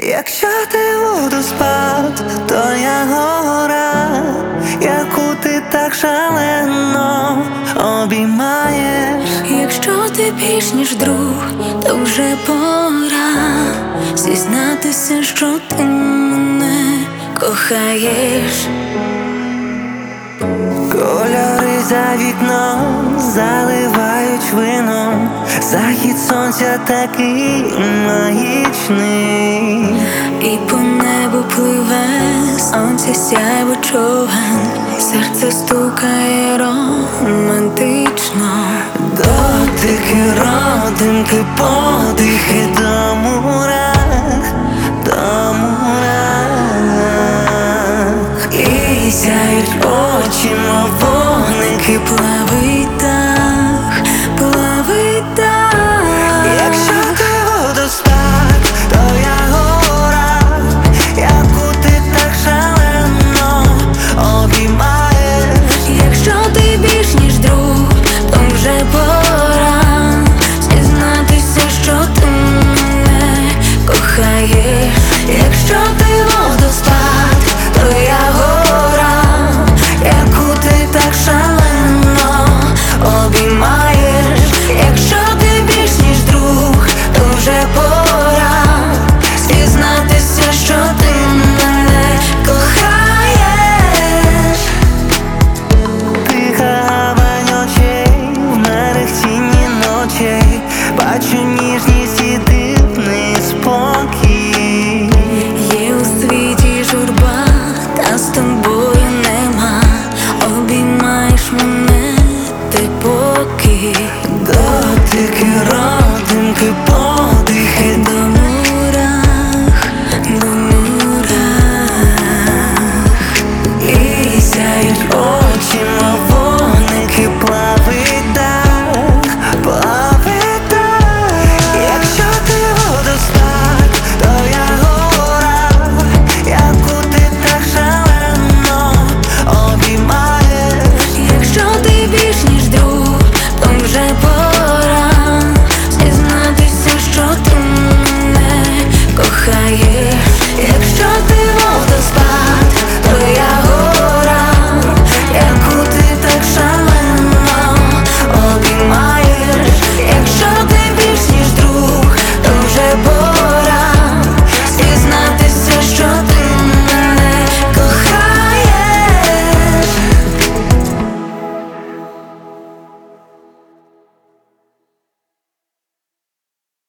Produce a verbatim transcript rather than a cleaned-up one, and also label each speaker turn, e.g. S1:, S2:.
S1: Якщо ти водоспад, то я гора, яку ти так шалено обіймаєш.
S2: Якщо ти більш ніж друг, то вже пора зізнатися, що ти мене кохаєш.
S1: Кольори за вікном заливають вином, захід сонця такий магічний.
S2: І по небу пливе сонце сяйво човен, серце стукає романтично.
S1: Дотики, родинки, подихи до мура.